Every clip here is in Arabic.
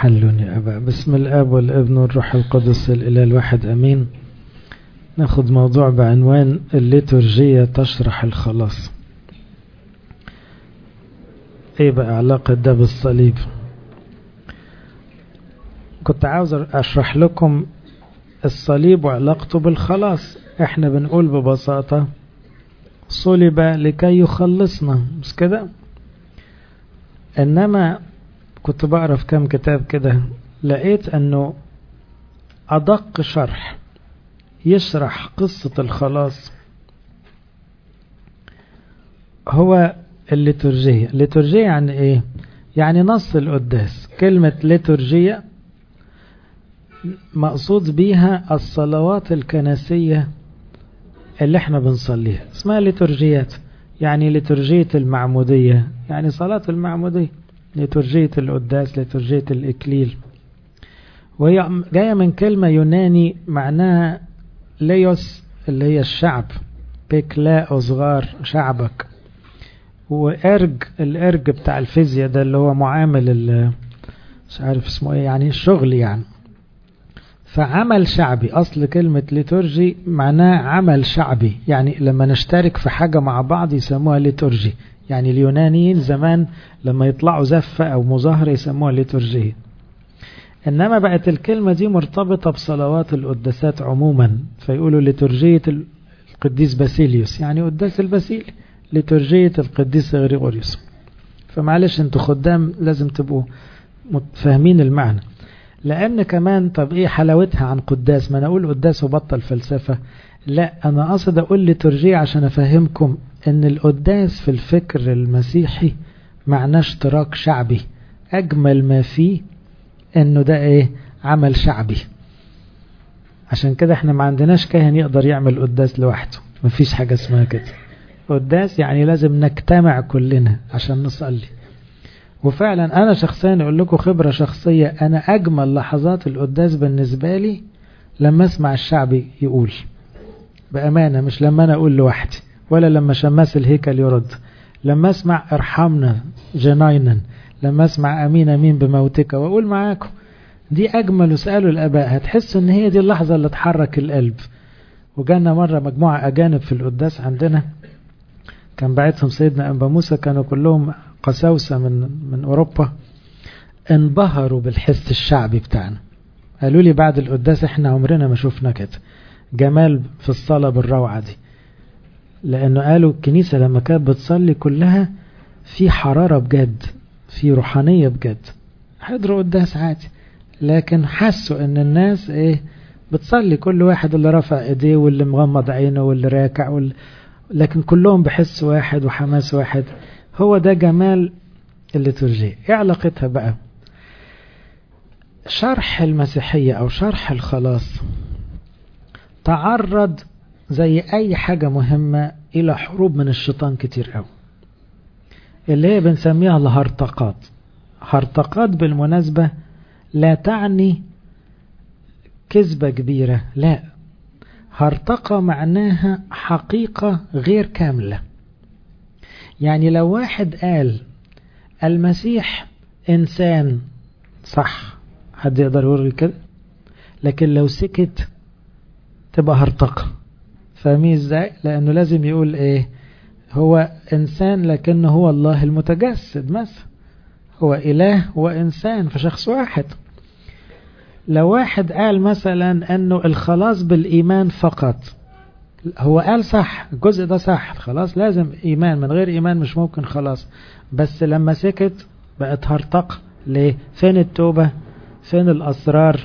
حل يا أبا. بسم الآب والابن والروح القدس الإله الواحد أمين. ناخد موضوع بعنوان الليتورجية تشرح الخلاص. ايه بقى علاقة ده بالصليب؟ كنت عاوز اشرح لكم الصليب وعلاقته بالخلاص. احنا بنقول ببساطة صلب لكي يخلصنا، مش كده؟ انما كنت بقرا في كام كتاب كده، لقيت انه ادق شرح يشرح قصة الخلاص هو الليتورجية. الليتورجية يعني ايه؟ يعني نص القداس. كلمة ليتورجية مقصود بيها الصلوات الكنسية اللي احنا بنصليها، اسمها ليتورجيات. يعني ليتورجية المعمودية، يعني صلاة المعمودية، ليتورجية القداس، ليتورجية الإكليل. وهي جاية من كلمة يوناني معناها ليوس اللي هي الشعب، بيكلا صغار شعبك، وارج الارج بتاع الفيزياء ده اللي هو معامل مش عارف اسمه ايه، يعني الشغل يعني. فعمل شعبي، اصل كلمة ليتورجي معناه عمل شعبي، يعني لما نشترك في حاجة مع بعض يسموها ليتورجي. يعني اليونانيين زمان لما يطلعوا زفة او مظاهرة يسموها ليتورجية. انما بقت الكلمة دي مرتبطة بصلوات القداسات عموما، فيقولوا ليتورجية القديس باسيليوس، يعني قداس الباسيلي، ليتورجية القديس غريغوريوس. فمعلش انتوا خدام لازم تبقوا فاهمين المعنى. لان كمان طب ايه حلاوتها عن قداس؟ ما انا اقول قداس وبطل فلسفة. لا، انا قصد اقول ليتورجية عشان افهمكم ان القداس في الفكر المسيحي معناه اشتراك شعبي. اجمل ما فيه انه ده ايه؟ عمل شعبي. عشان كده احنا ما عندناش كاهن يقدر يعمل قداس لوحده، مفيش حاجة اسمها كده. قداس يعني لازم نجتمع كلنا عشان نصلي. وفعلا انا شخصيا اقول لكم خبرة شخصية، انا اجمل لحظات القداس بالنسبة لي لما اسمع الشعب يقول بأمانة، مش لما انا اقول لوحدي ولا لما شماس الهيكل يرد. لما اسمع ارحمنا جناينا، لما اسمع امين امين بموتك واقول معاكم، دي اجمل. وسألوا الاباء هتحسوا ان هي دي اللحظة اللي تحرك القلب. وجانا مرة مجموعة اجانب في القداس عندنا، كان بعتهم سيدنا أنبا موسى، كانوا كلهم قساوسة من أوروبا، انبهروا بالحس الشعبي بتاعنا. قالوا لي بعد القداس احنا عمرنا ما شفنا كده جمال في الصلاة بالروعة دي. لأنه قالوا الكنيسة لما كانت بتصلي كلها في حرارة بجد، في روحانية بجد. حضروا قداس عادي، لكن حسوا ان الناس ايه بتصلي، كل واحد اللي رفع ايديه واللي مغمض عينه واللي راكع لكن كلهم بحس واحد وحماس واحد. هو ده جمال الليتورجية. ايه علاقتها بقى؟ شرح المسيحية او شرح الخلاص تعرض زي اي حاجة مهمة الى حروب من الشيطان كتير قوي، اللي هي بنسميها الهرطقات. هرطقات بالمناسبة لا تعني كذبة كبيرة، لا، هرطقة معناها حقيقة غير كاملة. يعني لو واحد قال المسيح إنسان، صح، حد يقدر يقول كده، لكن لو سكت تبقى هرطقة. فاهمين ازاي؟ لأنه لازم يقول ايه؟ هو إنسان لكنه هو الله المتجسد مثلا، هو إله وإنسان في شخص واحد. لو واحد قال مثلا أنه الخلاص بالإيمان فقط، هو قال صح، الجزء ده صح، خلاص لازم إيمان، من غير إيمان مش ممكن خلاص. بس لما سكت بقت هرطقة. ليه؟ فين التوبة؟ فين الأسرار؟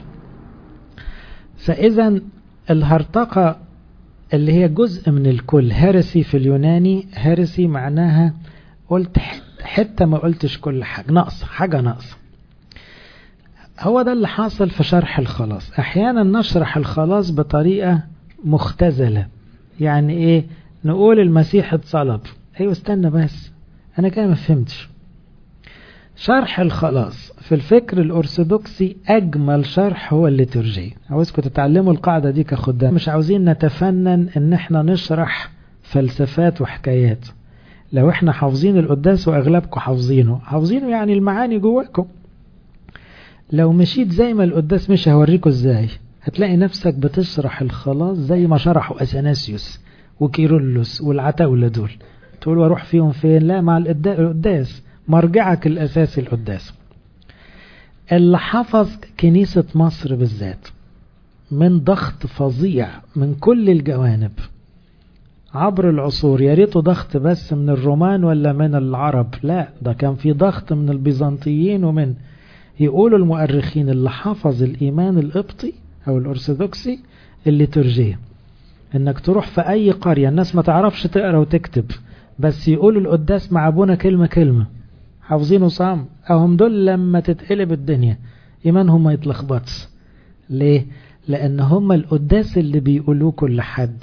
فإذا الهرطقة اللي هي جزء من الكل، هيرسي في اليوناني، هيرسي معناها قلت حتى ما قلتش كل حاجة، ناقص حاجة، ناقص. هو ده اللي حاصل في شرح الخلاص. احيانا نشرح الخلاص بطريقة مختزلة. يعني ايه؟ نقول المسيح اتصلب. ايوه استنى بس، انا كده ما فهمتش. شرح الخلاص في الفكر الأرثوذكسي أجمل شرح هو الليتورجي. عاوزكم تتعلموا القاعدة دي كخدام. مش عاوزين نتفنن ان احنا نشرح فلسفات وحكايات. لو احنا حافظين القداس واغلبكم حافظينه يعني المعاني جواكم، لو مشيت زي ما القداس مش هوريكم ازاي، هتلاقي نفسك بتشرح الخلاص زي ما شرحوا اثناسيوس وكيرلس والعتاولة دول. تقول واروح فيهم فين؟ لا، مع القداس، مرجعك الاساسي القداس. اللي حفظ كنيسة مصر بالذات من ضغط فظيع من كل الجوانب عبر العصور، يا ريته ضغط بس من الرومان ولا من العرب، لا، ده كان في ضغط من البيزنطيين ومن، يقولوا المؤرخين اللي حفظ الإيمان القبطي أو الأرثوذكسي الليتورجية. إنك تروح في أي قرية الناس ما تعرفش تقرأ وتكتب، بس يقولوا القداس مع أبونا كلمة كلمة، حافظينه صام، أهم دول لما تتقلب الدنيا إيمانهم ما يتلخبطش. ليه؟ لأن هم القداس اللي بيقولوه كل حد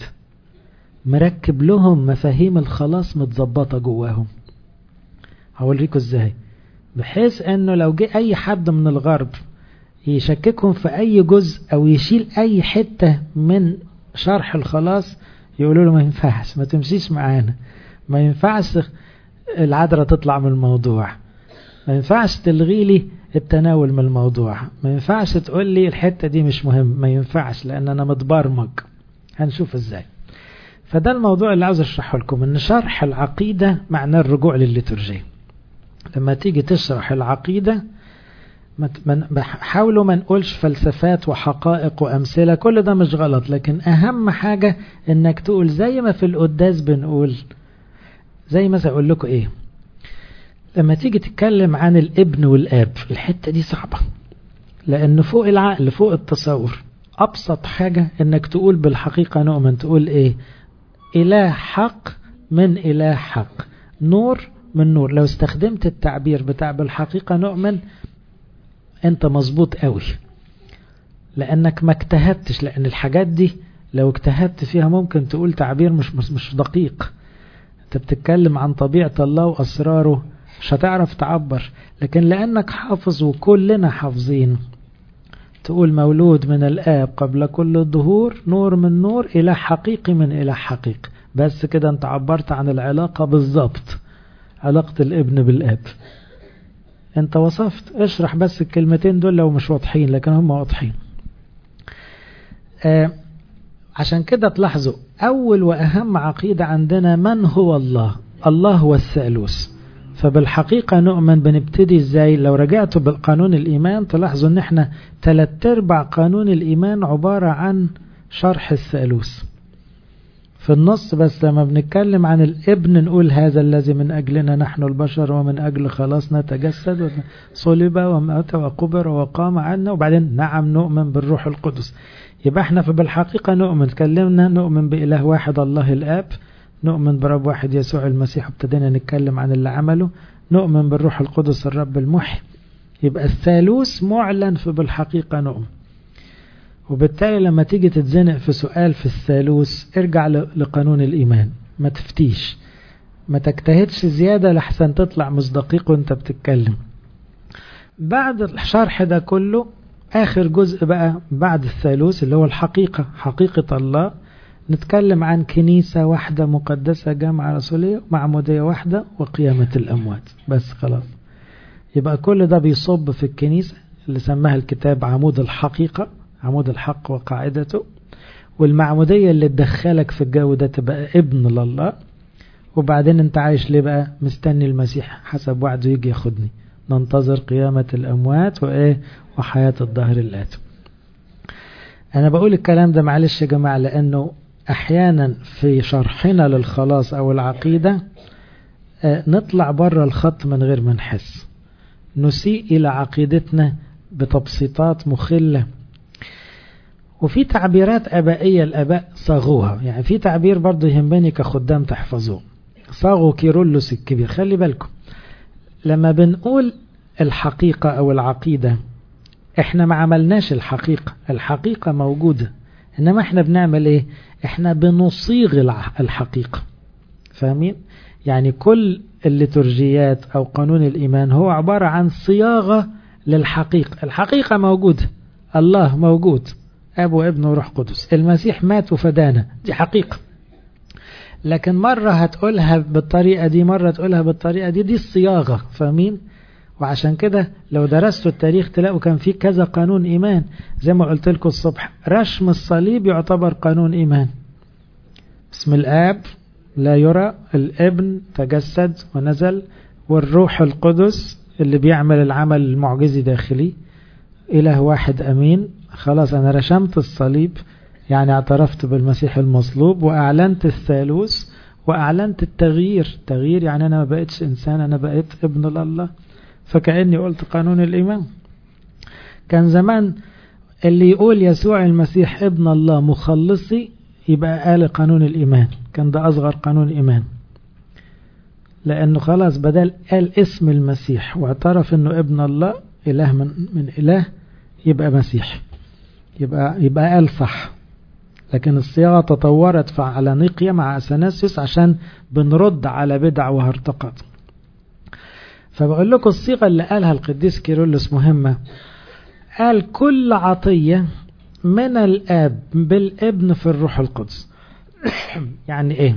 مركب لهم مفاهيم الخلاص متظبطة جواهم. هوريكم ازاي، بحيث انه لو جه اي حد من الغرب يشككهم في اي جزء او يشيل اي حتة من شرح الخلاص، يقولوا له ما ينفعش، ما تمشيش معانا، ما ينفعش العذراء تطلع من الموضوع، ما ينفعش تلغي لي التناول من الموضوع، ما ينفعش تقول لي الحتة دي مش مهم، ما ينفعش، لان انا متبرمج. هنشوف ازاي. فده الموضوع اللي عاوز اشرحه لكم، ان شرح العقيدة معناه الرجوع للليتورجية. لما تيجي تشرح العقيدة حاولوا ما نقولش فلسفات وحقائق وأمثلة، كل ده مش غلط، لكن أهم حاجة إنك تقول زي ما في القداس بنقول. زي مثلا أقول لكم إيه، لما تيجي تتكلم عن الابن والآب، الحتة دي صعبة لأن فوق العقل، فوق التصور. أبسط حاجة إنك تقول بالحقيقة نؤمن، تقول إيه؟ إله حق من إله حق، نور من نور. لو استخدمت التعبير بتاع بالحقيقة نؤمن انت مظبوط قوي، لانك ما اجتهدتش، لان الحاجات دي لو اجتهدت فيها ممكن تقول تعبير مش دقيق. انت بتتكلم عن طبيعة الله واسراره، مش هتعرف تعبر. لكن لانك حافظ وكلنا حافظين، تقول مولود من الآب قبل كل الظهور، نور من نور، إله حقيقي من إله حقيقي. بس كده انت عبرت عن العلاقة بالضبط، علاقة الابن بالآب. انت وصفت، اشرح بس الكلمتين دول لو مش واضحين، لكن هم واضحين. عشان كده تلاحظوا أول وأهم عقيدة عندنا من هو الله. الله هو الثالوث. فبالحقيقة نؤمن بنبتدي ازاي؟ لو رجعتوا بالقانون الإيمان تلاحظوا ان احنا 3/4 قانون الإيمان عبارة عن شرح الثالوث. في النص بس لما بنتكلم عن الابن نقول هذا الذي من أجلنا نحن البشر ومن أجل خلاصنا تجسد صلب ومات وقبر وقام عنا، وبعدين نعم نؤمن بالروح القدس. يبقى احنا بالحقيقة نؤمن، تكلمنا نؤمن بإله واحد الله الآب، نؤمن برب واحد يسوع المسيح، ابتدينا نتكلم عن اللي عمله، نؤمن بالروح القدس الرب المحي. يبقى الثالوث معلن في بالحقيقة نؤمن. وبالتالي لما تيجي تتزنق في سؤال في الثالوث ارجع لقانون الإيمان، ما تفتيش، ما تجتهدش زيادة لحسن تطلع مش دقيق وانت بتتكلم. بعد الشرح ده كله آخر جزء بقى بعد الثالوث اللي هو الحقيقة، حقيقة الله، نتكلم عن كنيسة واحدة مقدسة جامعة رسولية معمودية واحدة وقيامة الأموات. بس خلاص، يبقى كل ده بيصب في الكنيسة اللي سماها الكتاب عمود الحقيقة، عمود الحق وقاعدته. والمعمودية اللي تدخلك في الجو ده تبقى ابن لله. وبعدين انت عايش ليه بقى؟ مستني المسيح حسب وعده يجي ياخدني، ننتظر قيامة الأموات وحياة الظهر الآتي. أنا بقول الكلام ده معلش يا جماعة، لأنه أحيانا في شرحنا للخلاص أو العقيدة نطلع بره الخط من غير ما نحس، نسيء إلى عقيدتنا بتبسيطات مخلة. وفي تعبيرات أبائية الآباء صاغوها، يعني في تعبير برضو يهمني كخدام تحفظوه، صاغوا كيرلس الكبير. خلي بالكم لما بنقول الحقيقة أو العقيدة احنا ما عملناش الحقيقة، الحقيقة موجودة، انما احنا بنعمل ايه؟ احنا بنصيغ الحقيقة. فاهمين؟ يعني كل الليتورجيات او قانون الايمان هو عبارة عن صياغة للحقيقة. الحقيقة موجودة، الله موجود، اب وابن وروح قدس، المسيح مات وفدانا، دي حقيقة. لكن مرة هتقولها بالطريقة دي، مرة تقولها بالطريقة دي، دي الصياغة. فاهمين؟ وعشان كده لو درستوا التاريخ تلاقوا كان في كذا قانون إيمان. زي ما قلت لكم الصبح، رشم الصليب يعتبر قانون إيمان. اسم الآب لا يرى، الابن تجسد ونزل، والروح القدس اللي بيعمل العمل المعجزي داخلي، إله واحد أمين. خلاص أنا رشمت الصليب، يعني اعترفت بالمسيح المصلوب وأعلنت الثالوث وأعلنت التغيير. تغيير يعني أنا ما بقيتش إنسان، أنا بقيت ابن لله، فكأني قلت قانون الإيمان. كان زمان اللي يقول يسوع المسيح ابن الله مخلصي يبقى قال قانون الإيمان، كان ده أصغر قانون إيمان، لأنه خلاص بدل قال اسم المسيح واعترف أنه ابن الله، إله من إله، يبقى مسيح، يبقى قال صح. لكن الصياغة تطورت على نيقيا مع أثناسيوس عشان بنرد على بدع وهرطقات. فبقول لكم الصيغة اللي قالها القديس كيرلس مهمة. قال كل عطية من الآب بالابن في الروح القدس. يعني ايه؟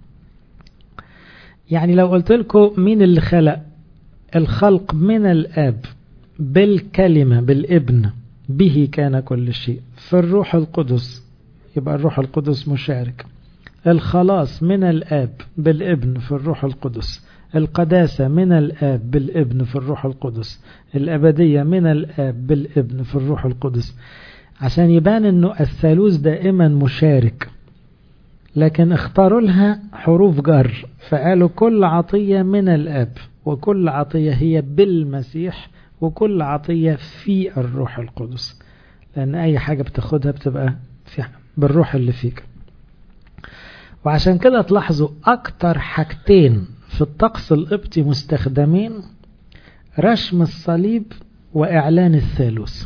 يعني لو قلت لكم مين اللي خلق الخلق من الآب بالكلمة بالابن، به كان كل شيء، في الروح القدس، يبقى الروح القدس مشارك. الخلاص من الآب بالابن في الروح القدس، القداسة من الآب بالابن في الروح القدس، الأبدية من الآب بالابن في الروح القدس، عشان يبان انه الثالوث دائما مشارك. لكن اختاروا لها حروف جر، فقالوا كل عطية من الآب، وكل عطية هي بالمسيح، وكل عطية في الروح القدس، لأن أي حاجة بتاخدها بتبقى بالروح اللي فيك. وعشان كده تلاحظوا أكتر حاجتين في الطقس القبطي مستخدمين، رشم الصليب وإعلان الثالوث.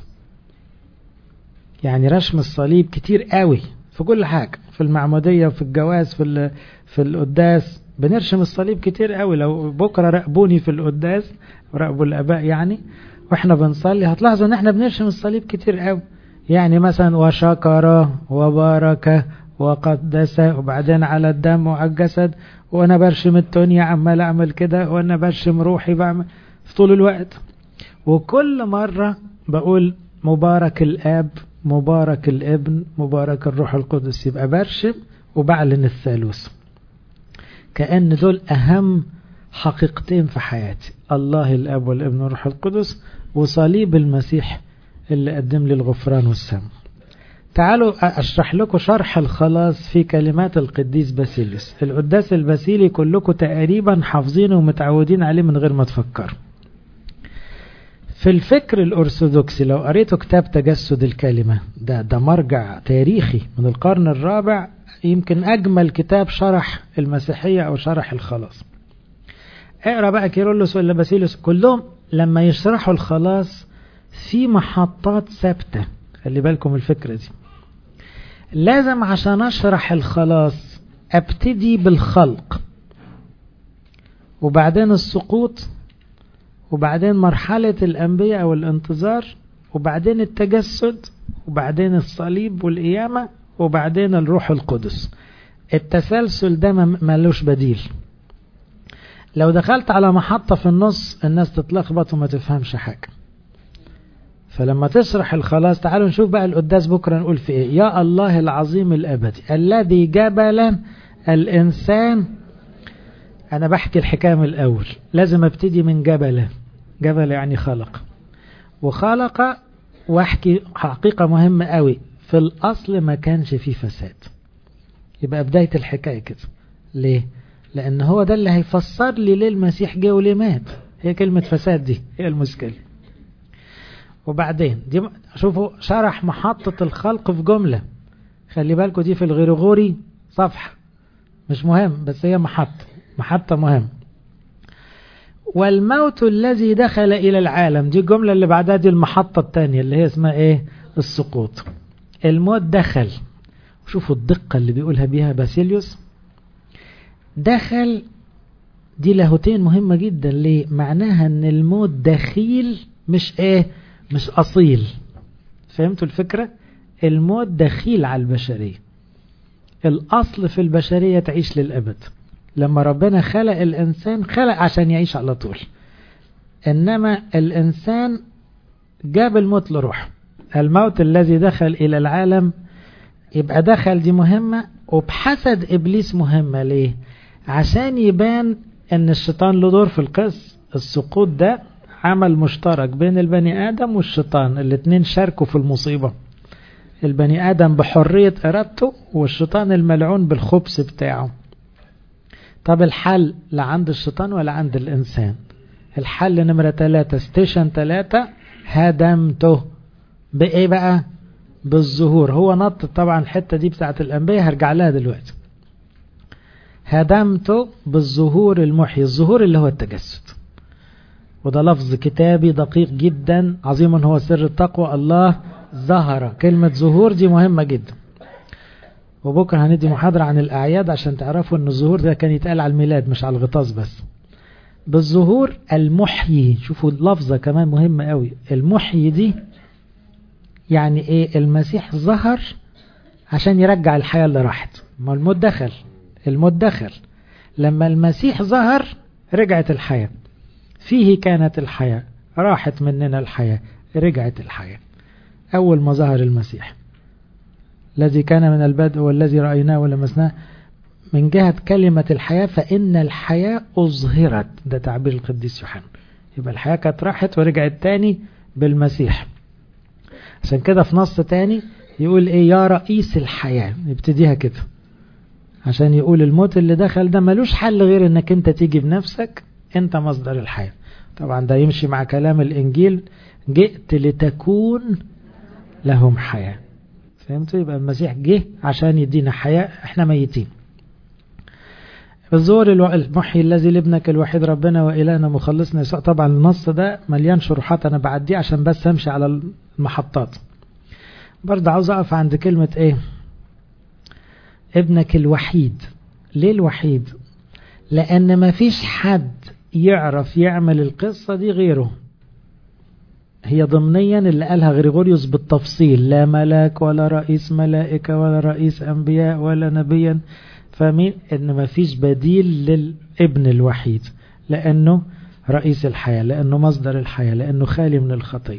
يعني رشم الصليب كتير قوي في كل حاجة، في المعمودية وفي الجواز في القداس بنرشم الصليب كتير قوي. لو بكرة راقبوني في القداس وراقبوا الآباء يعني واحنا بنصلي هتلاحظوا ان احنا بنرشم الصليب كتير قوي. يعني مثلا وشكر وبارك وقدس، وبعدين على الدم وعلى الجسد، وانا برشم التونية عمال اعمل كده، وانا برشم روحي بعمل في طول الوقت. وكل مرة بقول مبارك الآب، مبارك الابن، مبارك الروح القدس، يبقى برشم وبعلن الثالوث. كأن دول أهم حقيقتين في حياتي، الله الآب والابن والروح القدس، وصليب المسيح اللي قدم لي الغفران والسلام. تعالوا أشرح لكم شرح الخلاص في كلمات القديس باسيليوس. القداس الباسيلي كلكم تقريبا حافظينه ومتعودين عليه من غير ما تفكروا. في الفكر الأرثوذكسي لو قريتوا كتاب تجسد الكلمة، ده مرجع تاريخي من القرن الرابع، يمكن أجمل كتاب شرح المسيحية أو شرح الخلاص. اقرأ بقى كيرلس ولا باسيليوس، كلهم لما يشرحوا الخلاص في محطات ثابتة. خلي بالكم الفكرة دي. لازم عشان أشرح الخلاص أبتدي بالخلق، وبعدين السقوط، وبعدين مرحلة الأنبياء أو الانتظار، وبعدين التجسد، وبعدين الصليب والقيامة، وبعدين الروح القدس. التسلسل ده ملوش بديل. لو دخلت على محطة في النص الناس تتلخبط وما تفهمش حاجة. فلما تشرح الخلاص، تعالوا نشوف بقى القداس بكرة نقول في ايه. يا الله العظيم الأبدي الذي جبل الإنسان. أنا بحكي الحكاية من الأول، لازم ابتدي من جبل. جبل يعني خلق، وخلق، واحكي حقيقة مهمة قوي، في الأصل ما كانش فيه فساد. يبقى بداية الحكاية كده. ليه؟ لأن هو ده اللي هيفسر لي ليه المسيح جه وليه مات. هي كلمة فساد دي هي المشكلة. وبعدين دي شوفوا شرح محطة الخلق في جملة. خلي بالكم دي في الغريغوري صفحة مش مهم، بس هي محطة مهم. والموت الذي دخل إلى العالم، دي الجملة اللي بعدها دي المحطة الثانية اللي هي اسمها ايه؟ السقوط. الموت دخل. شوفوا الدقة اللي بيقولها بيها باسيليوس. دخل دي لاهوتين مهمة جدا. ليه؟ معناها ان الموت دخيل، مش ايه؟ مش أصيل. فهمتوا الفكرة؟ الموت دخيل على البشرية. الأصل في البشرية تعيش للأبد. لما ربنا خلق الإنسان خلق عشان يعيش على طول. إنما الإنسان جاب الموت لروح. الموت الذي دخل إلى العالم يبقى دخل، دي مهمة، وبحسد إبليس مهمة. ليه؟ عشان يبان أن الشيطان له دور في القصة. السقوط ده عمل مشترك بين البني آدم والشيطان، الاتنين شاركوا في المصيبة. البني آدم بحرية إرادته، والشيطان الملعون بالخبث بتاعه. طب الحل لا عند الشيطان ولا عند الإنسان. الحل نمرة 3، ستيشن 3، هدمته. بإيه بقى؟ بالظهور. هو نط طبعا الحتة دي بتاعت الأنبياء، هرجع لها دلوقتي. هدمته بالظهور المحيي. الظهور اللي هو التجسد، وده لفظ كتابي دقيق جدا. عظيم هو سر التقوى، الله ظهر. كلمة ظهور دي مهمة جدا، وبكرة هندي محاضرة عن الأعياد عشان تعرفوا أن الظهور ده كان يتقال على الميلاد مش على الغطاس بس. بالظهور المحيي. شوفوا اللفظة كمان مهمة قوي. المحيي دي يعني ايه؟ المسيح ظهر عشان يرجع الحياة اللي راحت. ما الموت دخل، الموت دخل. لما المسيح ظهر رجعت الحياة. فيه كانت الحياة، راحت مننا الحياة، رجعت الحياة. أول ما ظهر المسيح، الذي كان من البدء والذي رأيناه ولمسناه، من جهة كلمة الحياة، فإن الحياة أظهرت. ده تعبير القديس يوحنا. يبقى الحياة كانت راحت ورجعت تاني بالمسيح. عشان كده في نص تاني يقول ايه؟ يا رئيس الحياة. يبتديها كده عشان يقول الموت اللي دخل ده ملوش حل غير انك انت تيجي بنفسك، انت مصدر الحياة. طبعا ده يمشي مع كلام الانجيل، جئت لتكون لهم حياة. فهمتوا؟ يبقى المسيح جه عشان يدينا حياة، احنا ميتين. الظهور المحيي الذي لابنك الوحيد ربنا وإلهنا مخلصنا يسوع. طبعا النص ده مليان شروحات، انا بعديه عشان بس امشي على المحطات. برضه عاوز اقف عند كلمة ايه؟ ابنك الوحيد. ليه الوحيد؟ لان ما فيش حد يعرف يعمل القصة دي غيره. هي ضمنيا اللي قالها غريغوريوس بالتفصيل، لا ملاك ولا رئيس ملائكة ولا رئيس انبياء ولا نبيا. فمين؟ ان ما فيش بديل للابن الوحيد، لانه رئيس الحياة، لانه مصدر الحياة، لانه خالي من الخطية.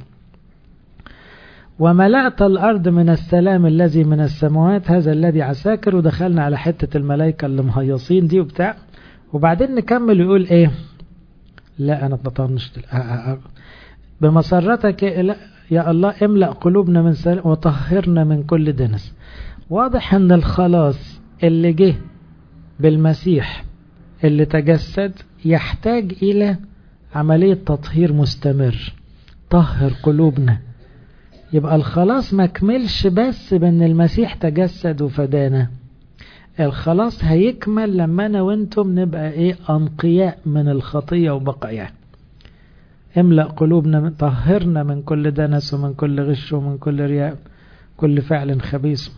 وملأت الأرض من السلام الذي من السماوات، هذا الذي عساكر. ودخلنا على حتة الملائكة اللي مهيصين دي وبتاع. وبعدين نكمل يقول ايه؟ لا انا تطنشت. بمسرتك يا الله املأ قلوبنا من سلام وطهرنا من كل دنس. واضح ان الخلاص اللي جه بالمسيح اللي تجسد يحتاج الى عملية تطهير مستمر. طهر قلوبنا. يبقى الخلاص ما كملش بس بان المسيح تجسد وفدانا. الخلاص هيكمل لما انا وانتم نبقى ايه؟ انقياء من الخطية وبقايا. املأ قلوبنا، طهرنا من كل دنس ومن كل غش ومن كل رياء، كل فعل خبيث.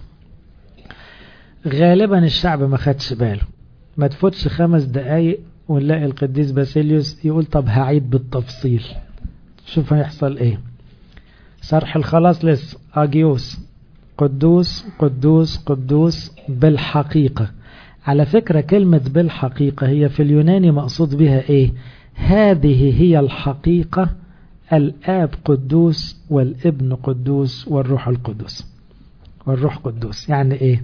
غالبا الشعب ما خدش باله. ما تفوتش 5 دقايق ونلاقي القديس باسيليوس يقول طب هعيد بالتفصيل. شوف هيحصل ايه. شرح الخلاص لسه. اجيوس، قدوس قدوس قدوس بالحقيقة. على فكرة كلمة بالحقيقة هي في اليوناني مقصود بها ايه؟ هذه هي الحقيقة، الآب قدوس والابن قدوس والروح القدوس. والروح قدوس يعني ايه؟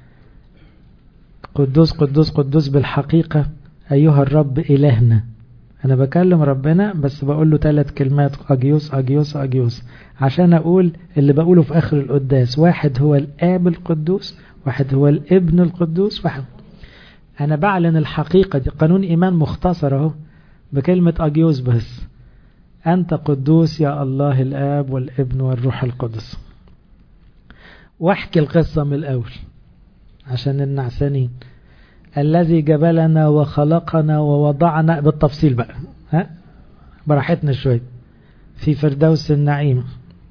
قدوس قدوس قدوس بالحقيقة أيها الرب إلهنا. أنا بكلم ربنا بس بقول له 3 كلمات، أجيوس أجيوس أجيوس، عشان أقول اللي بقوله في آخر القداس. واحد هو الآب القدوس، واحد هو الابن القدوس، واحد. أنا بعلن الحقيقة دي. قانون إيمان مختصر اهو بكلمة أجيوس بس. أنت قدوس يا الله الآب والابن والروح القدس. واحكي القصة من الأول عشان النعسانين. الذي جبلنا وخلقنا ووضعنا بالتفصيل بقى، ها براحتنا شوي، في فردوس النعيم.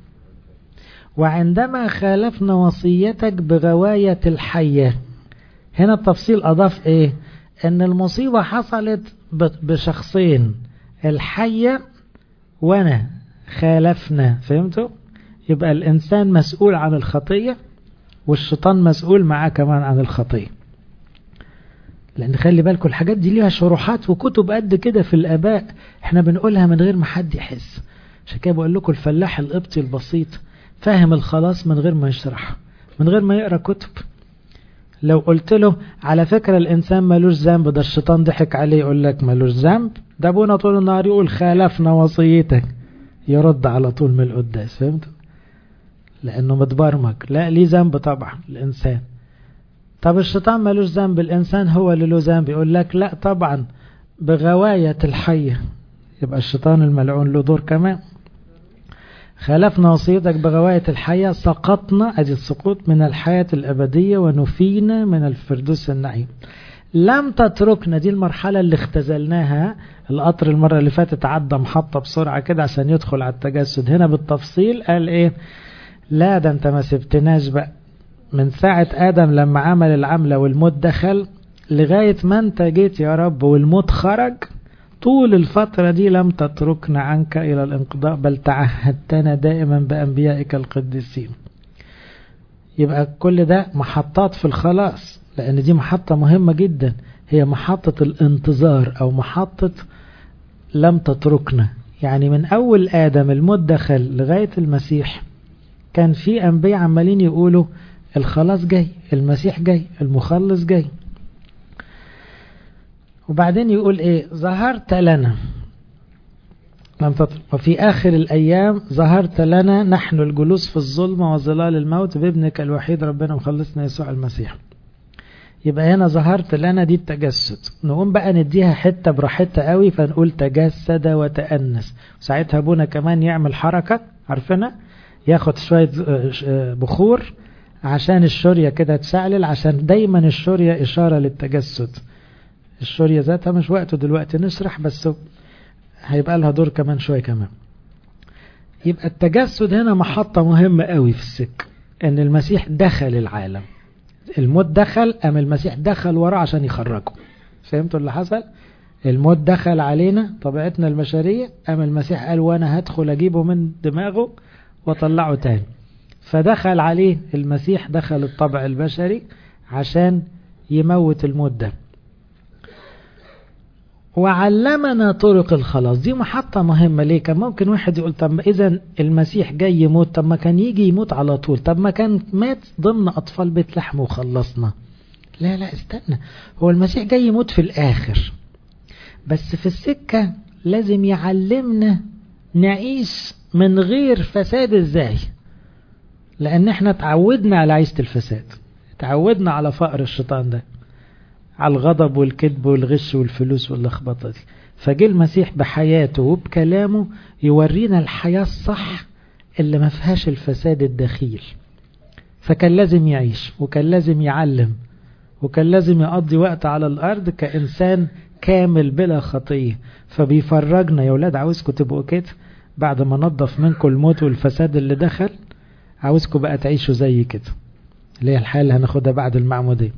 وعندما خالفنا وصيتك بغواية الحية. هنا التفصيل أضاف ايه؟ ان المصيبة حصلت بشخصين، الحية وانا، خالفنا. فهمتوا؟ يبقى الانسان مسؤول عن الخطية، والشيطان مسؤول معاه كمان عن الخطية. لأن خلي بالكم الحاجات دي ليها شروحات وكتب قد كده في الآباء، احنا بنقولها من غير ما حد يحس. عشان كده بقول لكم الفلاح القبطي البسيط فاهم الخلاص من غير ما يشرح، من غير ما يقرأ كتب. لو قلت له على فكرة الإنسان ملوش ذنب، ده الشيطان ضحك عليه، يقول لك ملوش ذنب، ده ابونا طول النهار يقول خالفنا وصيتك، يرد على طول من القداس. فهمت؟ لأنه متبرمج. لا، ليه ذنب طبعا الإنسان. طب الشيطان ملوش ذنب، الإنسان هو اللي له ذنب، يقول لك لا طبعا بغواية الحية. يبقى الشيطان الملعون له دور كمان. خالفنا وصيتك بغواية الحياة، سقطنا، ادي السقوط، من الحياة الأبدية ونفينا من الفردوس النعيم. لم تتركنا، دي المرحلة اللي اختزلناها. القطر المرة اللي فاتت عدى محطة بسرعة كده عشان يدخل على التجسد. هنا بالتفصيل قال ايه؟ لا ده انت ما سبتناش بقى من ساعة آدم لما عمل العملة والموت دخل لغاية ما انت جيت يا رب والموت خرج. طول الفترة دي لم تتركنا عنك إلى الانقضاء، بل تعهدتنا دائما بأنبيائك القديسين. يبقى كل ده محطات في الخلاص، لأن دي محطة مهمة جدا، هي محطة الانتظار أو محطة لم تتركنا. يعني من أول آدم الموت دخل لغاية المسيح كان في أنبياء عمالين يقولوا الخلاص جاي، المسيح جاي، المخلص جاي. وبعدين يقول ايه؟ ظهرت لنا لم تترك، وفي آخر الأيام ظهرت لنا نحن الجلوس في الظلمة وظلال الموت بابنك الوحيد ربنا ومخلصنا يسوع المسيح. يبقى هنا ظهرت لنا دي التجسد. نقوم بقى نديها حتة براحتها قوي، فنقول تجسد وتأنس. وساعتها ابونا كمان يعمل حركة عارفنا، ياخد شوية بخور عشان الشورية كده تشعلل، عشان دايما الشورية إشارة للتجسد. الشورية ذاتها مش وقته دلوقتي نشرح، بس هيبقى لها دور كمان شوية كمان. يبقى التجسد هنا محطة مهمة قوي في السكة، ان المسيح دخل العالم. الموت دخل، ام المسيح دخل وراه عشان يخرجه. فهمتوا اللي حصل؟ الموت دخل علينا طبيعتنا البشرية، ام المسيح قال وانا هدخل اجيبه من دماغه واطلعه تاني. فدخل عليه المسيح، دخل الطبع البشري عشان يموت الموت ده. وعلمنا طرق الخلاص. دي محطة مهمة. ليه؟ كان ممكن واحد يقول طب إذا المسيح جاي يموت، طب ما كان يجي يموت على طول، طب ما كان مات ضمن أطفال بيت لحم وخلصنا. لا لا استنى، هو المسيح جاي يموت في الآخر، بس في السكة لازم يعلمنا نعيش من غير فساد ازاي. لأن احنا تعودنا على عيشة الفساد، تعودنا على فقر الشيطان ده، على الغضب والكذب والغش والفلوس واللخبطة دي. فجاء المسيح بحياته وبكلامه يورينا الحياة الصح اللي ما فيهاش الفساد الدخيل. فكان لازم يعيش، وكان لازم يعلم، وكان لازم يقضي وقت على الأرض كإنسان كامل بلا خطية. فبيفرجنا يا ولاد عاوزكم تبقوا كده، بعد ما نضف منكم الموت والفساد اللي دخل عاوزكم بقى تعيشوا زي كده، اللي هي الحياة اللي هناخدها بعد المعمودية.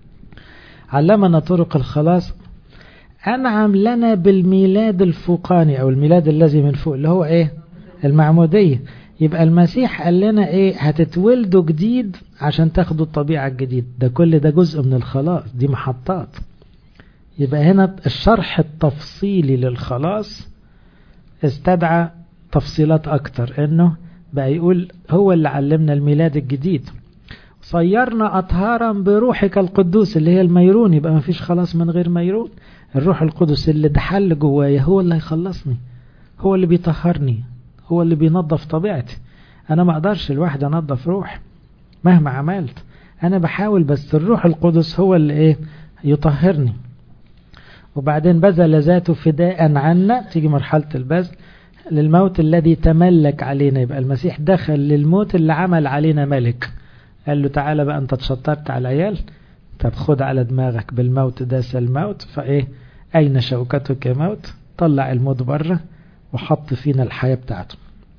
علمنا طرق الخلاص، أنعم لنا بالميلاد الفوقاني أو الميلاد الذي من فوق، اللي هو إيه؟ المعمودية. يبقى المسيح قال لنا إيه؟ هتتولدوا جديد عشان تاخدوا الطبيعة الجديد. ده كل ده جزء من الخلاص، دي محطات. يبقى هنا الشرح التفصيلي للخلاص استدعى تفصيلات أكتر، إنه بقى يقول هو اللي علمنا الميلاد الجديد. صيرنا أطهارا بروحك القدوس، اللي هي الميرون. يبقى ما فيش خلاص من غير ميرون. الروح القدس اللي دحل جوايا هو اللي هيخلصني، هو اللي بيطهرني، هو اللي بينظف طبيعتي. أنا ما أقدرش الواحد أنظف روح مهما عملت، أنا بحاول، بس الروح القدس هو اللي إيه؟ يطهرني. وبعدين بذل ذاته فداء عنا، تيجي مرحلة البذل للموت الذي تملك علينا. يبقى المسيح دخل للموت اللي عمل علينا ملك. قال له تعالى بقى انت اتشطرت على العيال، طب خد على دماغك بالموت داس الموت، فايه اين شوكتك يا موت؟ طلع الموت بره وحط فينا الحياة بتاعته.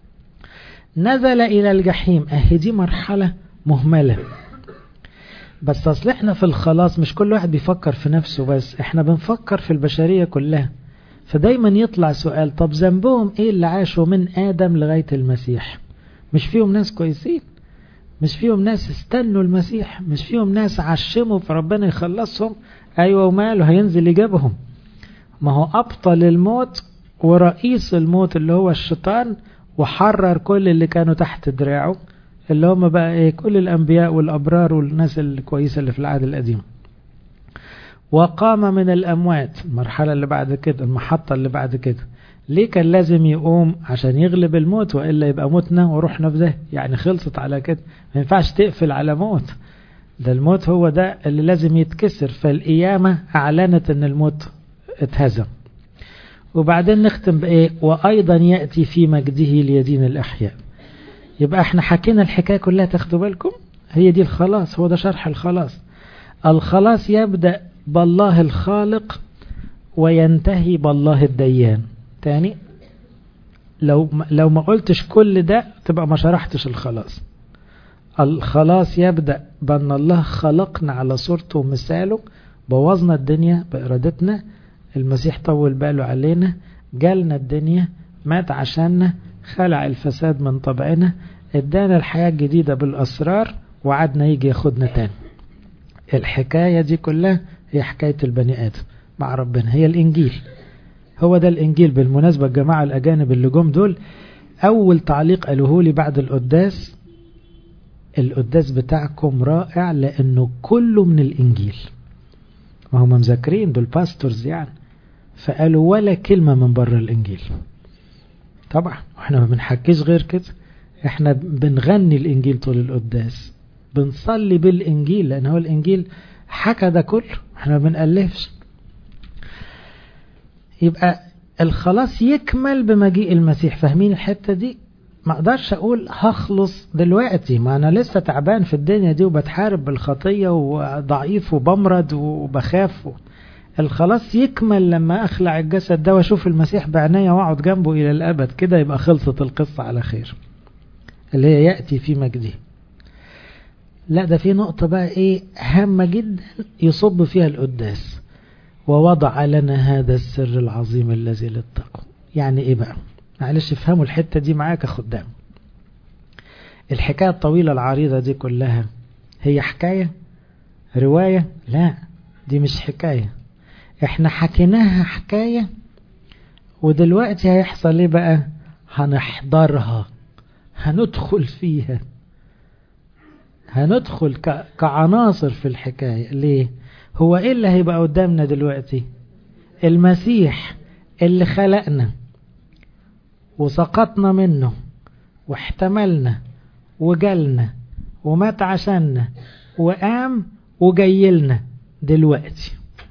نزل الى الجحيم. اهي دي مرحلة مهملة، بس اصل احنا في الخلاص مش كل واحد بيفكر في نفسه بس، احنا بنفكر في البشرية كلها. فدايما يطلع سؤال، طب ذنبهم ايه اللي عاشوا من آدم لغاية المسيح؟ مش فيهم ناس كويسين؟ مش فيهم ناس استنوا المسيح، مش فيهم ناس عشموا في ربنا يخلصهم. أيوة وماله، هينزل يجابهم. ما هو أبطل الموت ورئيس الموت اللي هو الشيطان، وحرر كل اللي كانوا تحت دراعه، اللي هم بقى ايه، كل الأنبياء والأبرار والناس الكويسة اللي في العهد القديم. وقام من الأموات، المرحلة اللي بعد كده، المحطة اللي بعد كده. ليه كان لازم يقوم؟ عشان يغلب الموت، وإلا يبقى موتنا وروحنا في ده، يعني خلصت على كده. ما ينفعش تقفل على موت، ده الموت هو ده اللي لازم يتكسر. فالقيامة أعلنت أن الموت اتهزم. وبعدين نختم بإيه؟ وأيضا يأتي في مجده ليدين الأحياء. يبقى احنا حكينا الحكاية كلها، تاخدوا بالكم، هي دي الخلاص، هو ده شرح الخلاص. الخلاص يبدأ بالله الخالق وينتهي بالله الديان. تاني، لو ما قلتش كل ده تبقى ما شرحتش الخلاص. الخلاص يبدأ بأن الله خلقنا على صورته ومثاله، بوظنا الدنيا بإرادتنا، المسيح طول باله علينا، جالنا الدنيا، مات عشاننا، خلع الفساد من طبعنا، ادانا الحياة الجديدة بالأسرار، وعدنا يجي ياخدنا تاني. الحكاية دي كلها هي حكاية البني آدم مع ربنا، هي الإنجيل. هو ده الإنجيل. بالمناسبة الجماعة الأجانب اللي جم دول، أول تعليق قالوه لي بعد القداس: القداس بتاعكم رائع لأنه كله من الإنجيل. وهم مذاكرين دول باستورز يعني، فقالوا ولا كلمة من بره الإنجيل. طبعا احنا ما بنحكيش غير كده، احنا بنغني الإنجيل طول القداس، بنصلي بالإنجيل، لأن هو الإنجيل حكى ده كله، احنا ما بنألفش. يبقى الخلاص يكمل بمجيء المسيح. فاهمين الحتة دي؟ ما اقدرش اقول هخلص دلوقتي، ما انا لسه تعبان في الدنيا دي وبتحارب بالخطية وضعيف وبمرض وبخاف. الخلاص يكمل لما اخلع الجسد ده واشوف المسيح بعناية واقعد جنبه الى الابد، كده يبقى خلصت القصة على خير، اللي هي يأتي في مجده. لا، ده في نقطة بقى ايه هامة جدا يصب فيها القداس: ووضع لنا هذا السر العظيم الذي للتقوى. يعني ايه بقى؟ معلش افهموا الحتة دي معاك يا خدام. الحكاية الطويلة العريضة دي كلها هي حكاية رواية؟ لا، دي مش حكاية. احنا حكيناها حكاية، ودلوقتي هيحصل ايه بقى؟ هنحضرها، هندخل فيها، هندخل كعناصر في الحكاية. ليه؟ هو ايه اللي هيبقى قدامنا دلوقتي؟ المسيح اللي خلقنا وسقطنا منه واحتملنا وجالنا ومات عشاننا وقام وجايلنا دلوقتي.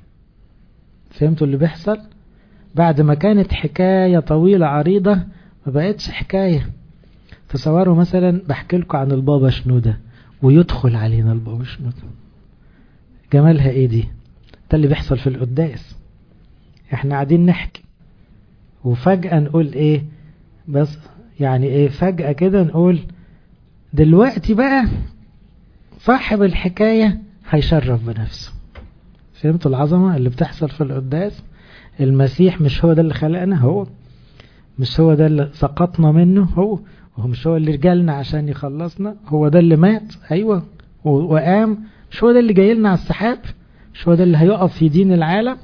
فهمتوا اللي بيحصل؟ بعد ما كانت حكاية طويلة عريضة ما بقتش حكاية. تصوروا مثلا بحكي لكم عن البابا شنودة ويدخل علينا البابا شنودة، جمالها ايه دي؟ ده اللي بيحصل في القداس. احنا قاعدين نحكي وفجأة نقول ايه؟ بس يعني ايه فجأة كده نقول دلوقتي بقى صاحب الحكاية هيشرف بنفسه. فهمتوا العظمة اللي بتحصل في القداس؟ المسيح مش هو ده اللي خلقنا، هو مش هو ده اللي سقطنا منه، هو مش هو اللي رجالنا عشان يخلصنا، هو ده اللي مات ايوه وقام، مش هو ده اللي جاي لنا على السحاب، مش هو ده اللي هيقف في دين العالم.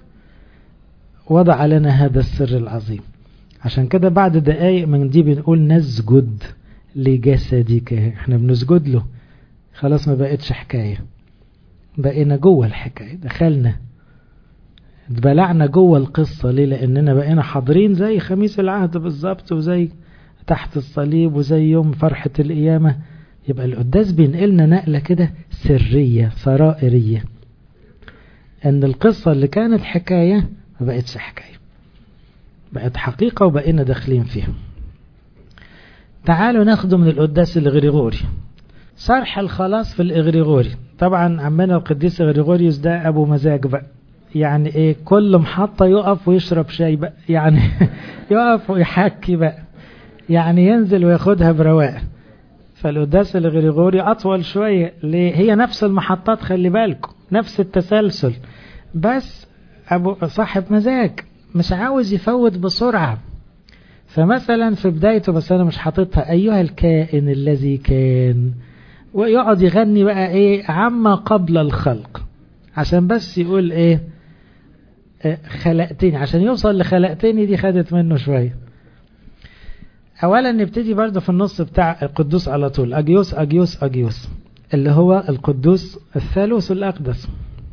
وضع لنا هذا السر العظيم. عشان كده بعد دقايق من دي بنقول نسجد لجسدك، احنا بنسجد له. خلاص ما بقتش حكاية، بقينا جوه الحكاية، دخلنا اتبلعنا جوه القصة. ليه؟ لأننا بقينا حاضرين زي خميس العهد بالظبط، وزي تحت الصليب، وزي يوم فرحة القيامة. يبقى القداس بينقلنا نقلة كده سرية سرائرية، ان القصة اللي كانت حكاية ما بقتش حكاية، بقت حقيقة وبقينا داخلين فيها. تعالوا ناخده من القداس الإغريغوري، شرح الخلاص في الإغريغوري. طبعا عمنا القديس إغريغوريوس ده أبو مزاج بقى، يعني إيه كل محطة يقف ويشرب شاي بقى، يعني يقف ويحكي بقى، يعني ينزل وياخدها برواق. فالقداس الإغريغوري أطول شوية، ليه؟ هي نفس المحطات، خلي بالكم نفس التسلسل، بس أبو صاحب مزاج مش عاوز يفوت بسرعة. فمثلا في بدايته، بس أنا مش حاططها: أيها الكائن الذي كان ويقعد يغني بقى ايه عما قبل الخلق، عشان بس يقول ايه خلقتني، عشان يوصل لخلقتني دي خدت منه شوية. اولا نبتدي برضه في النص بتاع القدوس على طول، اجيوس اجيوس اجيوس اللي هو القدوس الثالوث الاقدس.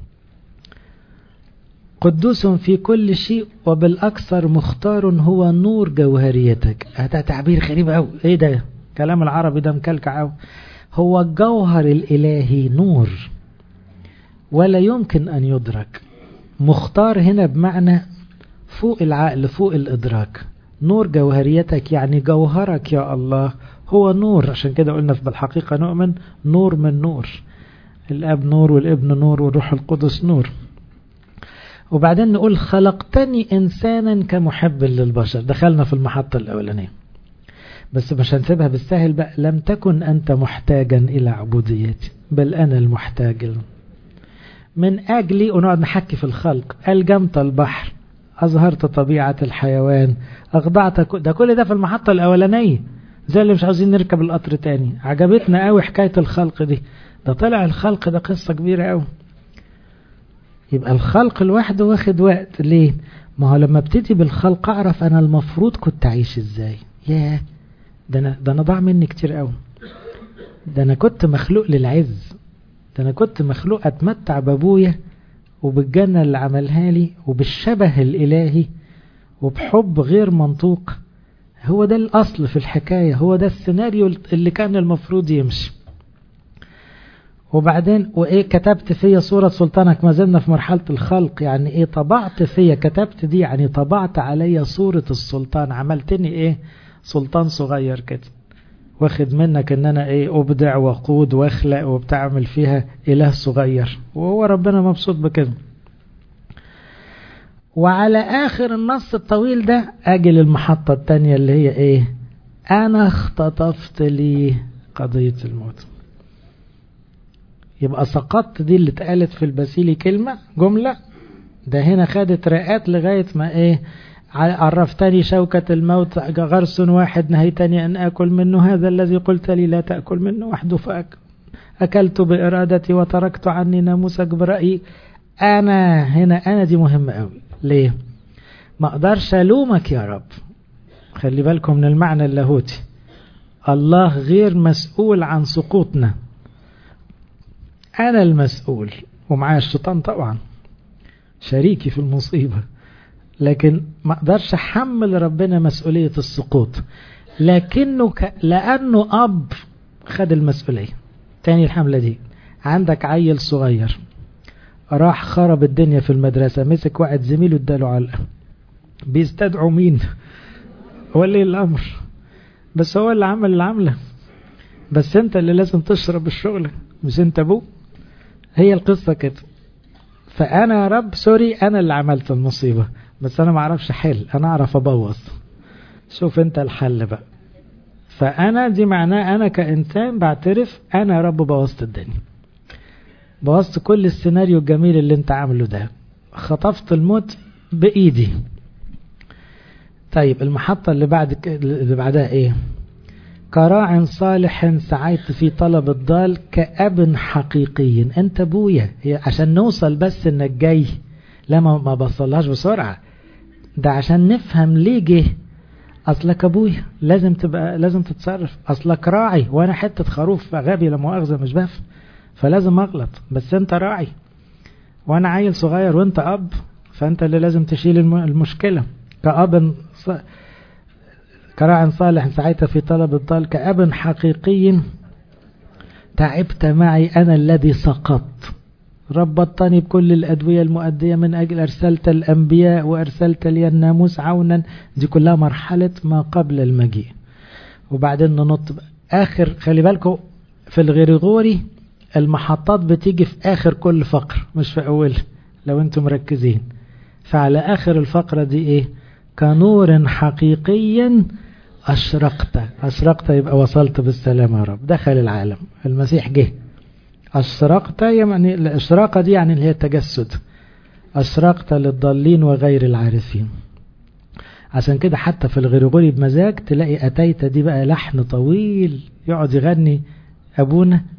قدوس في كل شيء وبالاكثر مختار هو نور جوهريتك. هذا تعبير غريب قوي، ايه ده كلام العربي ده مكلكع قوي. هو الجوهر الالهي نور ولا يمكن ان يدرك. مختار هنا بمعنى فوق العقل فوق الادراك. نور جوهريتك يعني جوهرك يا الله هو نور. عشان كده قلنا في بالحقيقة نؤمن نور من نور، الاب نور والابن نور والروح القدس نور. وبعدين نقول خلقتني انسانا كمحب للبشر. دخلنا في المحطة الاولانية بس مش هنسيبها بالسهل بقى. لم تكن انت محتاجا الى عبوديتي بل انا المحتاج من اجلي. ونقعد نحكي في الخلق. الجمت البحر، اظهرت طبيعة الحيوان، اخضعت. ده كل ده في المحطة الاولانية، زي اللي مش عاوزين نركب القطر تاني. عجبتنا قوي حكاية الخلق دي. ده طلع الخلق ده قصة كبيرة قوي. يبقى الخلق لوحده واخد وقت. ليه؟ ما هو لما ابتدي بالخلق اعرف انا المفروض كنت اعيش ازاي. ياه ده انا ضاع مني كتير قوي. ده انا كنت مخلوق للعز، ده انا كنت مخلوق اتمتع بابويا وبالجنة اللي عملها لي وبالشبه الالهي وبحب غير منطوق. هو ده الاصل في الحكاية، هو ده السيناريو اللي كان المفروض يمشي. وبعدين وايه كتبت فيا صورة سلطانك. ما زلنا في مرحلة الخلق. يعني ايه طبعت فيا؟ كتبت دي يعني طبعت عليا صورة السلطان. عملتني ايه سلطان صغير كده، واخد منك ان انا ايه ابدع وقود واخلق وبتعمل فيها اله صغير، وهو ربنا مبسوط بكده. وعلى اخر النص الطويل ده اجي للمحطة التانية اللي هي ايه انا اختطفت لي قضية الموت. يبقى سقطت دي اللي اتقالت في الباسيلي كلمة جملة، ده هنا خدت رقات لغاية ما ايه عرفتني شوكة الموت غرس واحد نهيتني أن أكل منه، هذا الذي قلت لي لا تأكل منه وحده فأكلت بإرادتي وتركت عني ناموسك برأيي. أنا هنا أنا دي مهمة قوي. ليه؟ ما أقدرش ألومك يا رب. خلي بالكم من المعنى اللاهوتي. الله غير مسؤول عن سقوطنا، أنا المسؤول، ومعايا الشيطان طبعا شريكي في المصيبة، لكن ما اقدرش احمل ربنا مسؤولية السقوط. لكنه لانه اب خد المسؤولية. تاني الحملة دي، عندك عيل صغير راح خرب الدنيا في المدرسة، مسك واحد زميله اداله علقة، بيستدعوا مين؟ ولي الامر، بس هو اللي عمل العملة، بس انت اللي لازم تشرب الشغل مش انت ابوه. هي القصة كده. فانا يا رب سوري انا اللي عملت المصيبة، بس انا ما اعرفش حل، انا اعرف ابوظ. شوف انت الحل بقى. فانا دي معناه انا كإنسان بعترف انا يا رب بوظت الدنيا، بوظت كل السيناريو الجميل اللي انت عامله ده، خطفت الموت بايدي. طيب المحطة اللي بعدها ايه؟ كراع صالح سعيت في طلب الضال كأب حقيقي. انت ابويا. عشان نوصل بس انك جاي، لا ما بصلهاش بسرعة، ده عشان نفهم ليه جه. اصلك ابويا لازم تتصرف. اصلك راعي وانا حتة خروف غبي لا مؤاخذة مش بفهم، فلازم اغلط، بس انت راعي وانا عيل صغير وانت اب، فانت اللي لازم تشيل المشكلة. كأب كراع صالح سعيت في طلب الضال كأب حقيقي تعبت معي أنا الذي سقطت. ربطتني بكل الأدوية المؤدية من أجل أرسلت الأنبياء وأرسلت لي الناموس عونا. دي كلها مرحلة ما قبل المجيء. وبعدين ننط آخر. خلي بالكم في الغريغوري المحطات بتيجي في آخر كل فقر مش في أول، لو أنتم مركزين. فعلى آخر الفقرة دي إيه؟ كنور حقيقيا أشرقت يبقى وصلت بالسلام يا رب، دخل العالم، المسيح جه. أشرقت يعني الإشراقة دي يعني اللي هي التجسد. أشرقت للضالين وغير العارفين. عشان كده حتى في الغريغوري بمزاج تلاقي أتيت دي بقى لحن طويل يقعد يغني أبونا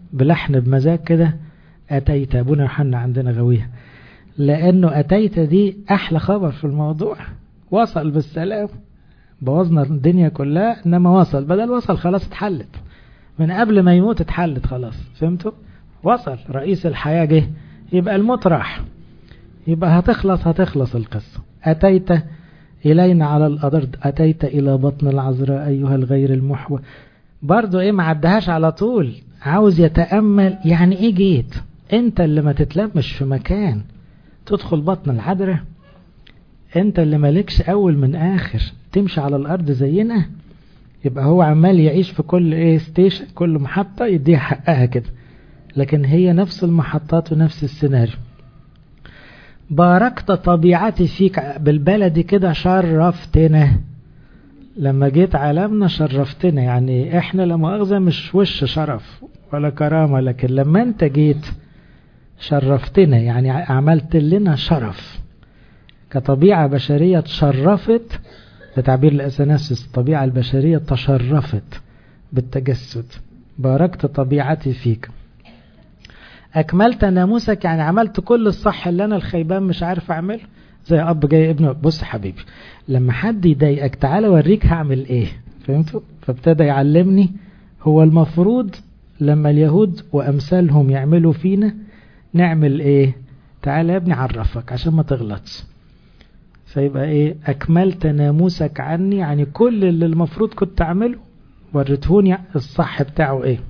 بلحن بمزاج كده، أتيت. أبونا يوحنا عندنا غويها، لأنه أتيت دي أحلى خبر في الموضوع. وصل بالسلام، بوظنا الدنيا كلها، إنما وصل. بدل وصل خلاص اتحلت من قبل ما يموت، اتحلت خلاص. فهمتوا؟ وصل رئيس الحياة جه، يبقى الموت راح، يبقى هتخلص القصة. أتيت إلينا على الأرض، أتيت إلى بطن العذراء أيها الغير المحوى. برضو إيه، ما عدهاش على طول، عاوز يتأمل. يعني إيه جيت؟ أنت اللي ما تتلمش في مكان تدخل بطن العذراء، أنت اللي مالكش أول من آخر، تمشي على الأرض زينا. يبقى هو عمال يعيش في كل ستيشن، كل محطة يديها حقها كده، لكن هي نفس المحطات ونفس السيناريو. باركت طبيعتي فيك، بالبلدي كده شرفتنا. لما جيت عالمنا شرفتنا، يعني احنا لا مؤاخذة مش وش شرف ولا كرامة، لكن لما انت جيت شرفتنا، يعني عملت لنا شرف. كطبيعة بشرية تشرفت، بتعبير الأثناسيوس الطبيعة البشرية تشرفت بالتجسد. باركت طبيعتي فيك. أكملت ناموسك، يعني عملت كل الصح اللي أنا الخيبان مش عارف أعمله. زي أب جاي ابنه، بص حبيبي لما حد يضايقك تعالى أوريك هعمل إيه. فهمتوا؟ فابتدى يعلمني هو المفروض لما اليهود وأمثالهم يعملوا فينا نعمل إيه. تعالى يا ابني عرفك عشان ما تغلطش. فيبقى إيه، أكملت ناموسك عني، يعني كل اللي المفروض كنت أعمله وريتهوني الصح بتاعه إيه.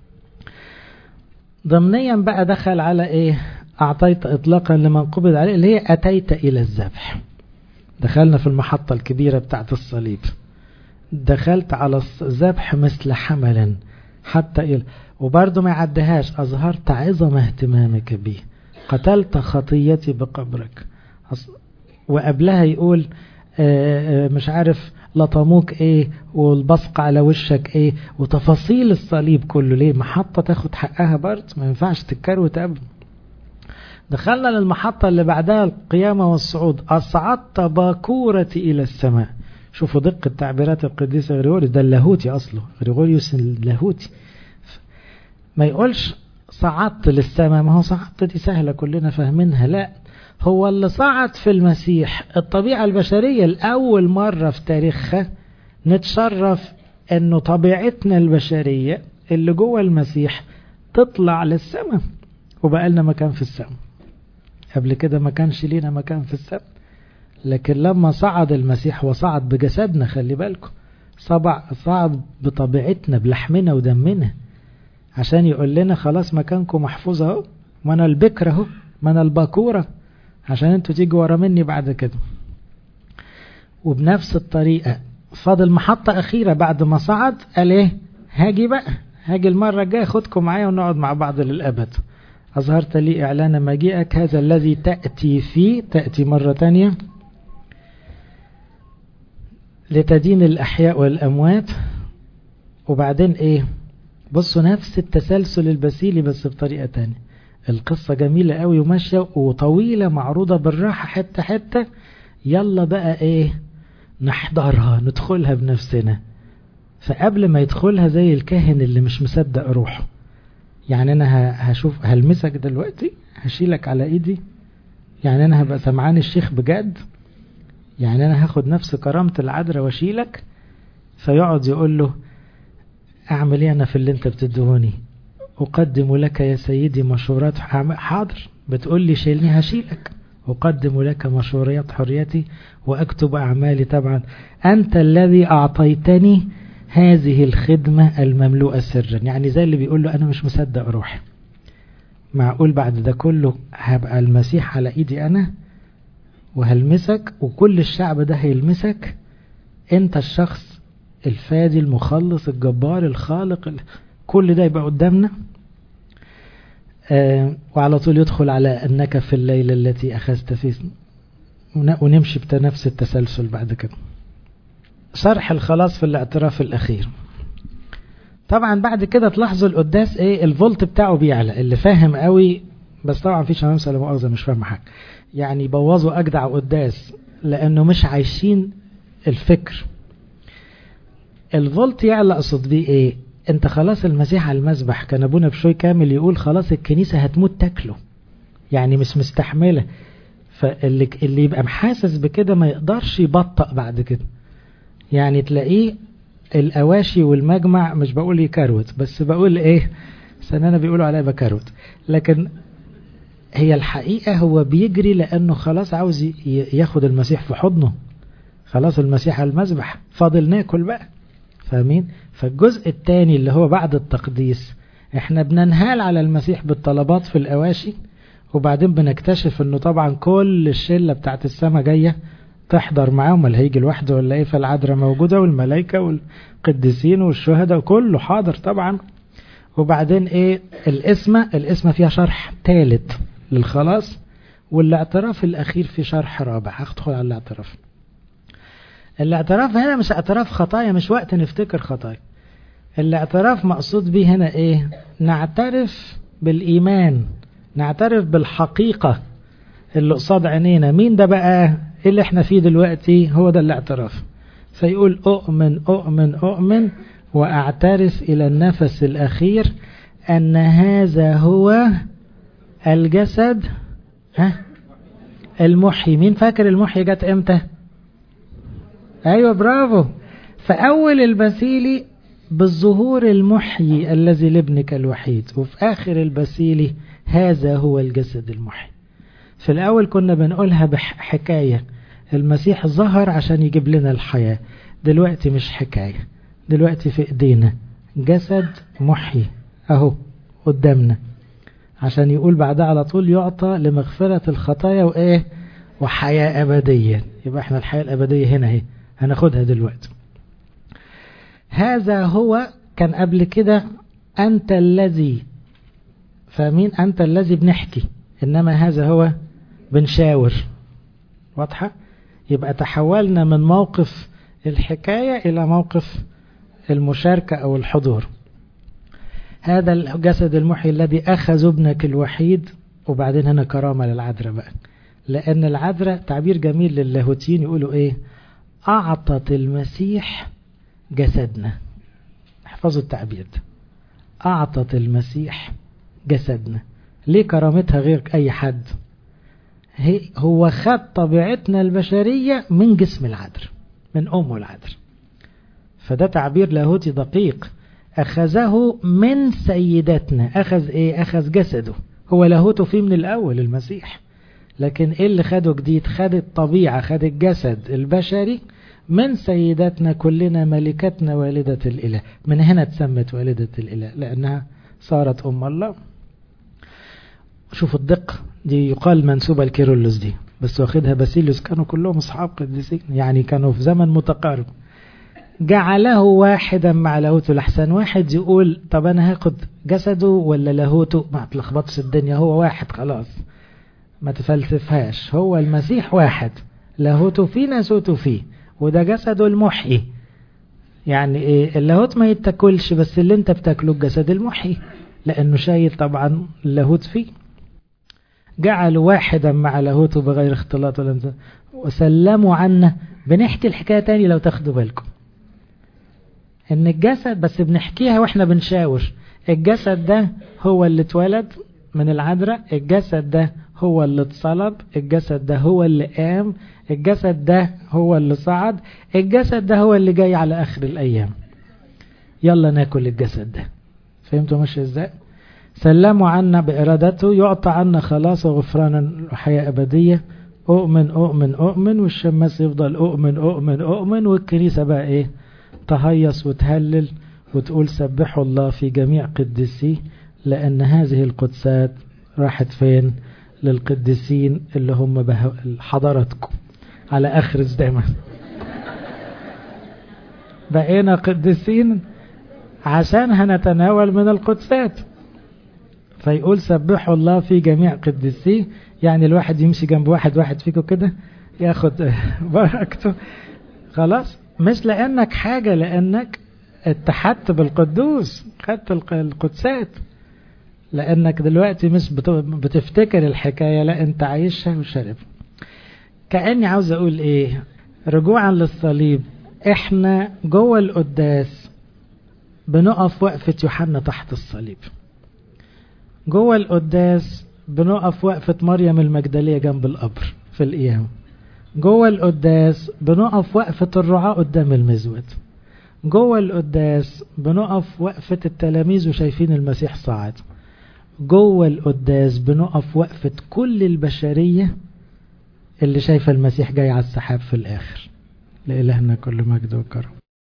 ضمنيا بقى دخل على إيه، أعطيت إطلاقا لمن قبض عليه، اللي هي أتيت إلى الذبح. دخلنا في المحطة الكبيرة بتاعت الصليب، دخلت على الذبح مثل حملا حتى إلى، وبرضه ما يعدهاش. أظهرت عظم اهتمامك بي، قتلت خطيتي بقبرك. وقبلها يقول مش عارف لطموك ايه، والبصق على وشك ايه، وتفاصيل الصليب كله. ليه؟ محطة تاخد حقها برضه، ما ينفعش تتكروت ابدا. دخلنا للمحطة اللي بعدها القيامة والصعود. أصعدت باكورتي إلى السماء. شوفوا دقة تعبيرات القديس غريغوريوس، ده اللاهوتي أصله، غريغوريوس اللاهوتي. ما يقولش صعدت للسماء، ما هو صعدت دي سهلة كلنا فاهمينها. لا، هو اللي صعد في المسيح الطبيعة البشرية الأول مرة في تاريخها نتشرف أنه طبيعتنا البشرية اللي جوه المسيح تطلع للسماء، وبقى لنا مكان في السماء. قبل كده ما كانش لينا مكان في السماء، لكن لما صعد المسيح وصعد بجسدنا، خلي بالكم صعد بطبيعتنا بلحمنا ودمنا، عشان يقول لنا خلاص مكانكم محفوظ اهو، ما انا البكر اهو، ما انا الباكوره، عشان انتوا تيجوا ورا مني بعد كده. وبنفس الطريقه فاضل محطه اخيره بعد ما صعد، قال ايه، هاجي المره الجايه خدكم معايا ونقعد مع بعض للابد. أظهرت لي إعلان مجيئك، هذا الذي تأتي فيه، تأتي مرة تانية لتدين الأحياء والأموات. وبعدين إيه، بصوا نفس التسلسل البسيلي بس بطريقة تانية. القصة جميلة قوي وماشية وطويلة، معروضة بالراحة حتة حتة. يلا بقى إيه، نحضرها ندخلها بنفسنا. فقبل ما يدخلها زي الكاهن اللي مش مصدق روحه، يعني أنا هشوف، هلمسك دلوقتي، هشيلك على إيدي، يعني أنا هبقى سمعان الشيخ بجد، يعني أنا هاخد نفس كرامة العذراء واشيلك. فيقعد يقول له أعمل إيه أنا في اللي أنت بتدهوني؟ أقدم لك يا سيدي مشورات. حاضر، بتقول لي شيلني هشيلك. أقدم لك مشورات حريتي وأكتب أعمالي. طبعا أنت الذي أعطيتني هذه الخدمة المملوءة سرا، يعني زي اللي بيقول له أنا مش مصدق روحي، معقول بعد ده كله هبقى المسيح على إيدي أنا وهلمسك وكل الشعب ده هيلمسك؟ أنت الشخص الفادي المخلص الجبار الخالق، كل ده يبقى قدامنا. وعلى طول يدخل على أنك في الليلة التي أخذت فيه، ونمشي بنفس التسلسل بعد كده. شرح الخلاص في الاعتراف الأخير. طبعا بعد كده تلاحظوا القداس ايه، الفولت بتاعه بيعلى. اللي فاهم قوي، بس طبعا في شمامسة لا مؤاخذة مش فاهم حاجة، يعني بوظوا أجدع قداس لأنه مش عايشين الفكر. الفولت يعلى، أقصد بيه ايه، انت خلاص المسيح على المذبح. كان ابونا بشوي كامل يقول خلاص الكنيسة هتموت تاكله، يعني مش مستحملة. فاللي يبقى محاسس بكده ما يقدرش يبطأ بعد كده. يعني تلاقيه الأواشي والمجمع، مش بقول يكروت، بس بقول ايه، سنانا بيقولوا عليها بكروت، لكن هي الحقيقة هو بيجري لأنه خلاص عاوز ياخد المسيح في حضنه. خلاص المسيح على المذبح، فاضل ناكل بقى، فاهمين؟ فالجزء الثاني اللي هو بعد التقديس، احنا بننهال على المسيح بالطلبات في الأواشي، وبعدين بنكتشف انه طبعا كل الشلة بتاعت السماء جاية تحضر معاهم، اللي هيجي لوحده ولا ايه، فالعذراء موجودة والملائكة والقديسين والشهداء وكله حاضر طبعا. وبعدين ايه الاسمة فيها شرح ثالث للخلاص، والاعتراف الاخير في شرح رابع. هدخل على الاعتراف. الاعتراف هنا مش اعتراف خطايا، مش وقت نفتكر خطايا. الاعتراف مقصود به هنا ايه؟ نعترف بالايمان، نعترف بالحقيقة اللي قصاد عينينا. مين ده بقى؟ ايه اللي احنا فيه دلوقتي؟ هو ده الاعتراف. فيقول اؤمن اؤمن اؤمن واعترف الى النفس الاخير ان هذا هو الجسد المحيي. مين فاكر المحيي جت امتى؟ ايوه برافو، فاول البسيلي بالظهور المحيي الذي لابنك الوحيد، وفي اخر البسيلي هذا هو الجسد المحيي. في الاول كنا بنقولها بحكاية، المسيح ظهر عشان يجيب لنا الحياة. دلوقتي مش حكاية، دلوقتي في ايدينا جسد محيي اهو قدامنا، عشان يقول بعدها على طول يعطى لمغفرة الخطايا وايه وحياة ابدية. يبقى احنا الحياة الابدية هنا اهي هناخدها دلوقتي. هذا هو كان قبل كده انت الذي، فاهمين؟ انت الذي بنحكي، انما هذا هو بنشاور. واضحة؟ يبقى تحولنا من موقف الحكاية الى موقف المشاركة او الحضور. هذا الجسد المحيي الذي اخذ ابنك الوحيد. وبعدين هنا كرامة للعذراء بقى، لان العذراء تعبير جميل للاهوتيين، يقولوا ايه؟ اعطت المسيح جسدنا. احفظوا التعبير ده، اعطت المسيح جسدنا. ليه كرامتها غير اي حد؟ هو خد طبيعتنا البشرية من جسم العذراء، من امه العذراء. فده تعبير لاهوتي دقيق. اخذه من سيدتنا. اخذ ايه؟ اخذ جسده. هو لاهوته فيه من الاول المسيح، لكن ايه اللي خده جديد؟ خد الطبيعة، خد الجسد البشري من سيدتنا كلنا، ملكتنا والدة الاله. من هنا تسمت والدة الاله لانها صارت ام الله. شوفوا الدقة دي، يقال منسوبة لكيرلس دي، بس واخدها باسيليوس. كانوا كلهم اصحاب قديسين، يعني كانوا في زمن متقارب. جعله واحدا مع لاهوته. لحسن واحد يقول طب انا هاخد جسده ولا لاهوته، ما تلخبطش الدنيا، هو واحد خلاص، ما تفلسفهاش. هو المسيح واحد، لاهوته فيه ناسوته فيه، وده جسده المحيي. يعني ايه؟ اللاهوت ما يتاكلش، بس اللي انت بتاكله الجسد المحيي، لانه شايل طبعا اللاهوت فيه. جعل واحدا مع لاهوته بغير اختلاط ولا انزال وسلموا عنا. بنحكي الحكاية تاني لو تاخدوا بالكم، ان الجسد بس بنحكيها واحنا بنشاور. الجسد ده هو اللي اتولد من العذراء، الجسد ده هو اللي اتصلب، الجسد ده هو اللي قام، الجسد ده هو اللي صعد، الجسد ده هو اللي جاي على اخر الايام. يلا ناكل الجسد ده. فهمتوا ماشي ازاي؟ سلموا عنا بإرادته، يعطى عنا خلاص وغفرانا وحياة أبدية. أؤمن أؤمن أؤمن، والشماس يفضل أؤمن أؤمن أؤمن، والكنيسة بقى إيه؟ تهيص وتهلل وتقول سبحوا الله في جميع قدسيه، لأن هذه القدسات راحت فين؟ للقدسين اللي هم حضرتكم على آخر الزمان. بقينا قدسين عشان هنتناول من القدسات. فيقول سبحوا الله في جميع قدسيه، يعني الواحد يمشي جنب واحد فيكم كده ياخد بركته خلاص، مش لأنك حاجة، لأنك اتحدت بالقدوس، خدت القدسات. لأنك دلوقتي مش بتفتكر الحكاية، لا انت عايشها وشارب. كأني عاوز اقول ايه؟ رجوعا للصليب، احنا جوه القداس بنقف وقفة يوحنا تحت الصليب. جوه القداس بنقف وقفة مريم المجدلية جنب القبر في القيامة. جوه القداس بنقف وقفة الرعاة قدام المزود. جوه القداس بنقف وقفة التلاميذ وشايفين المسيح صاعد. جوه القداس بنقف وقفة كل البشرية اللي شايفة المسيح جاي على السحاب في الآخر. لإلهنا كل مجد وكرم.